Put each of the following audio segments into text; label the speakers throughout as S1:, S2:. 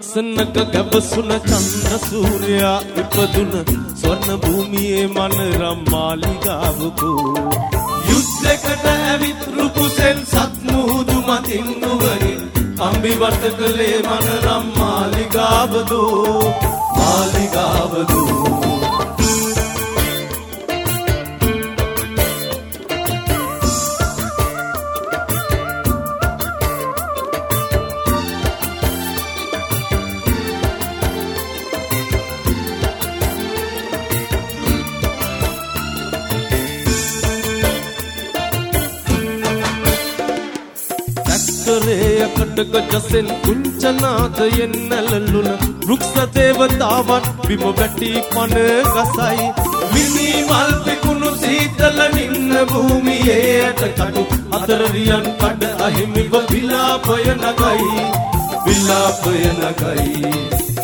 S1: ලස්සනක ගැවසුන චන්ද්‍ර සූර්යා ඉපදුන ස්වර්ණ භූමියේ මනරම් මාලිගාවකෝ යුද්ධයකට ඇවිත් රුපුසෙන් සත් මුහුදු මතින් නුවරින් අම්බි වට කළේ මනරම් මාලිගාවදෝ මාලිගාවදෝ කටක ජසෙන් කුංචනාදයෙන් නැලලුන වෘක්ෂ දේවතාවන් බිම වැටි පන ගසයි මිනි මල් පිකුණු සීතල නින්න භූමියේට කටු අතර රියන් කඩ අහිමිව විලාපය නගයි විලාපය නගයි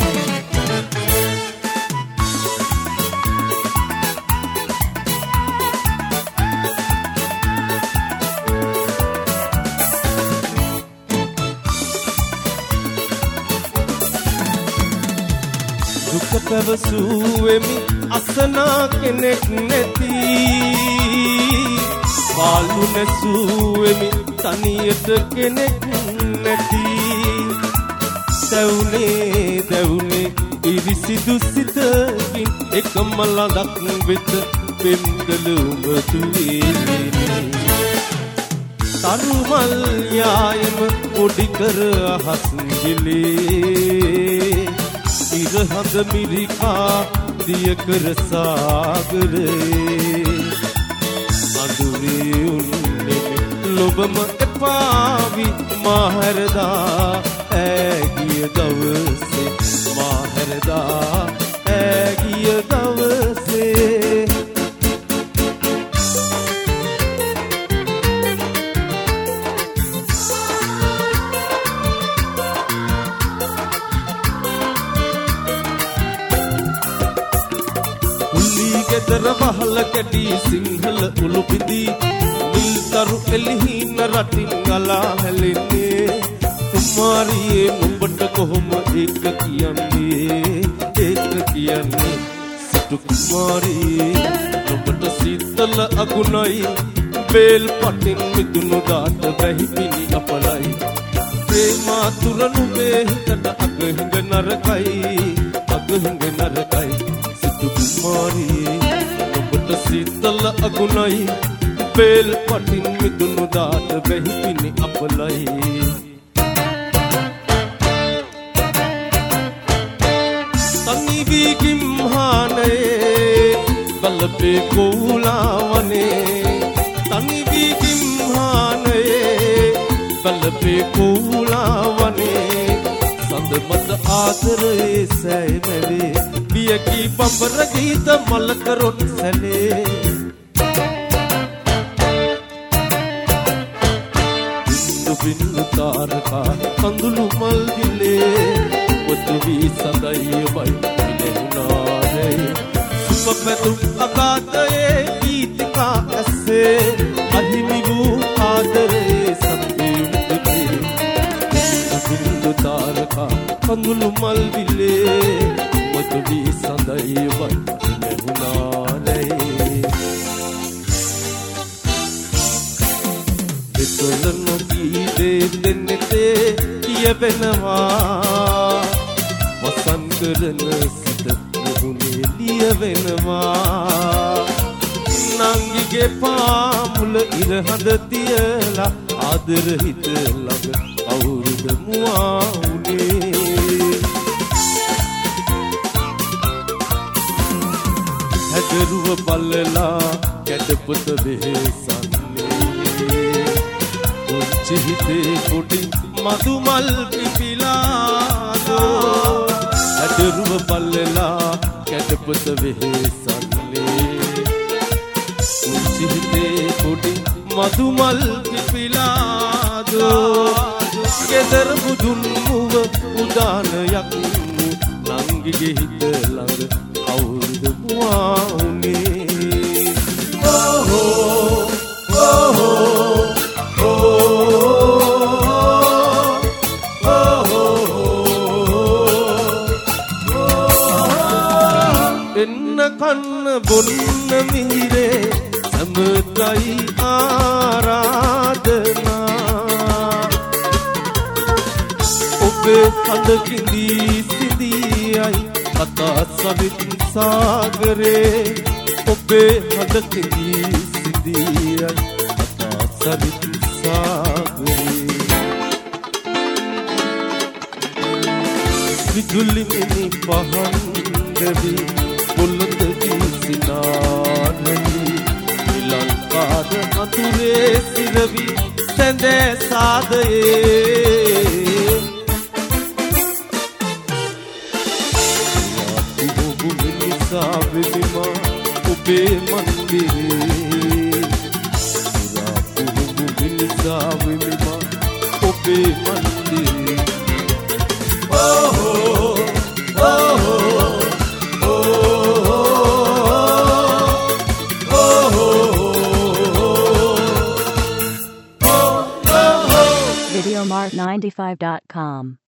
S1: පැවසුවෙමි අසනා කෙනෙක් නැති පාලු නැසුවෙමි තනියට කෙනෙක් නැති දැවුනේ ඉරිසිදු සිතකින් එකම ලඳක් වෙත පෙම්කල උඹ තුවේ තරුමල් යායම පොඩි කර අහස් ගිලේ ඉරහඳ මිරිකා දිය කර සාගරේ අඳුරේ උන්නේ ලොබම එපාවි මාහැරදා ඇගිය දවසේ මාහැරදා ඇගිය දවසේ ගෙදර වහල කැටි සිංහල උළු පිදී නිල්තරු එලිහින රටින් ගලා හැලෙන්නේ කුමාරියේ නුඹට කොහොම ඒක කියන්නේ සිටු කුමාරියේ නුඹට සීතල අගුණයි බේල් පටින් මිදුණු දාට වැහි පිණි අපලයි ප්‍රේමාතුර නුඹේ හිතට අගහිඟ නරකයි සිටු කුමාරියේ නුඹට සීතල අගුණයි බේල් පටින් මිදුණු දාට වැහි පිණි අපලයි තනි වී කිම්හානයේ ගල්පේ කෝලාවනේ තනි වී කිම්හානයේ ගල්පේ කෝලාවනේ සඳ මත ආදරේ සැයනවේ වියකි බඹර ගීත මලකරොත් සැලේ බින්දු තාරකා කඳුළු මල් දිලේ ඔතු වී සඳයි වයි පිලෙනාරේ සුපපැතු අගාතයේ ගීතිකා ඇස්සේ අහිමි වූ ආදරේ සම්පේවිතේ බින්දු තාරකා කඳුළු මල් දිලේ ඔතු වී සඳයි වයි පිලෙනාරේ දෙතොල නොකී දෙන්නෙතේ කියවෙනවා වසන් කරන සිත මුහුණේ ලියවෙනවා නංගිගේ පාමුල ඉරහඳ තියලා ආදර හිත ළඟ අවුරුද මුවා උනේ හැදරුව බල්ලලා කැඩපොත වෙහෙසන්නේ චිහිතේ පොඩි මදුමල් පිපිලාදෝ ඇදරුව පල්ලලා කැටපොත වෙහෙසන්නේ චිහිතේ පොඩි මදුමල් පිපිලාදෝ ගෙදර බුදුන් මුව උදානයක් නංගිගේ හිත ළඟ අවුරුද මුවා උනේ කන්න බොන්න මිහිරේ සමතයි ආරාධනා ඔබේ හඳ කිඳී සිඳියයි කතා සවිත් සාගරේ ඔබේ හඳ කිඳී සිඳියයි කතා සවිත් සාගරේ විදුලි මිනි පහන් දෙවි බුලුත් කිසිනානලි ලංකාද අතුරේ සිරවි සැඳේ සාදයේ ඔබ මිනිසා වෙමිමා ඔබේ මන්දිරේ ඔබ මිනිසා වෙමිමා ඔබේ මන්දිරේ
S2: Videomart95.com